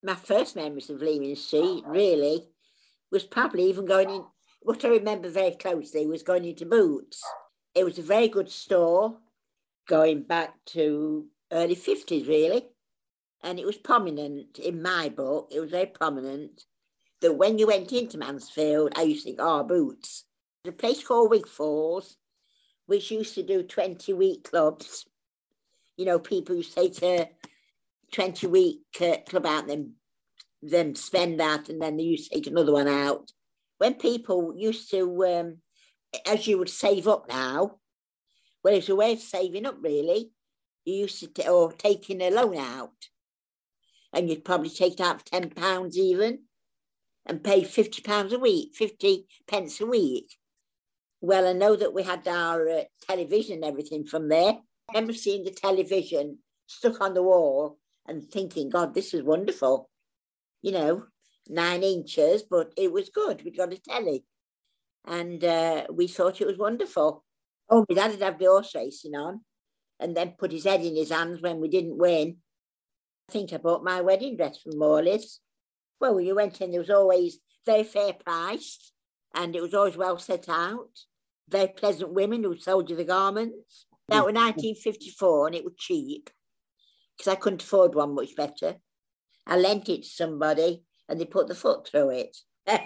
My first memories of Leaming Street really was probably even going in. What I remember very closely was going into Boots. It was a very good store going back to early 50s, really. And it was prominent in my book. It was very prominent that when you went into Mansfield, I used to think, oh, Boots. There's a place called Wigfalls, which used to do 20-week clubs. You know, people used to take a 20-week club out and then spend that, and then they used to take another one out. When people used to, as you would save up now, well, it's a way of saving up, really. You used to, or taking a loan out, and you'd probably take it out for £10 even, and pay £50 a week, 50 pence a week. Well, I know that we had our television and everything from there. I remember seeing the television stuck on the wall and thinking, God, this is wonderful. You know, 9 inches, but it was good. We got a telly. And we thought it was wonderful. Oh, my dad would have the horse racing on and then put his head in his hands when we didn't win. I think I bought my wedding dress from Morley's. Well, you went in, there was always very fair priced, and it was always well set out. Very pleasant women who sold you the garments. That was 1954, and it was cheap because I couldn't afford one much better. I lent it to somebody, and they put the foot through it.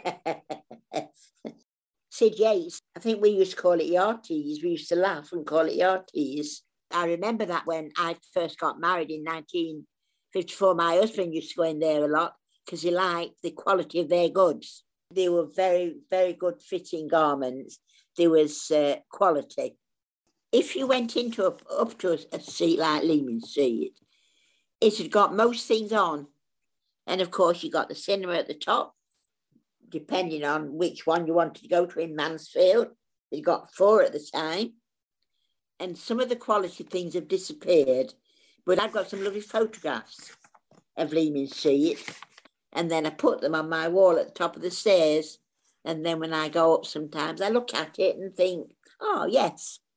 Sid Yates, I think we used to call it yard teas. We used to laugh and call it yard teas. I remember that when I first got married in 1954, my husband used to go in there a lot because he liked the quality of their goods. They were very, very good fitting garments. There was quality. If you went into up to a street like Leaming Street, it had got most things on. And of course, you got the cinema at the top, depending on which one you wanted to go to in Mansfield. You got 4 at the time. And some of the quality things have disappeared. But I've got some lovely photographs of Leaming Street. And then I put them on my wall at the top of the stairs. And then when I go up sometimes, I look at it and think, oh, yes,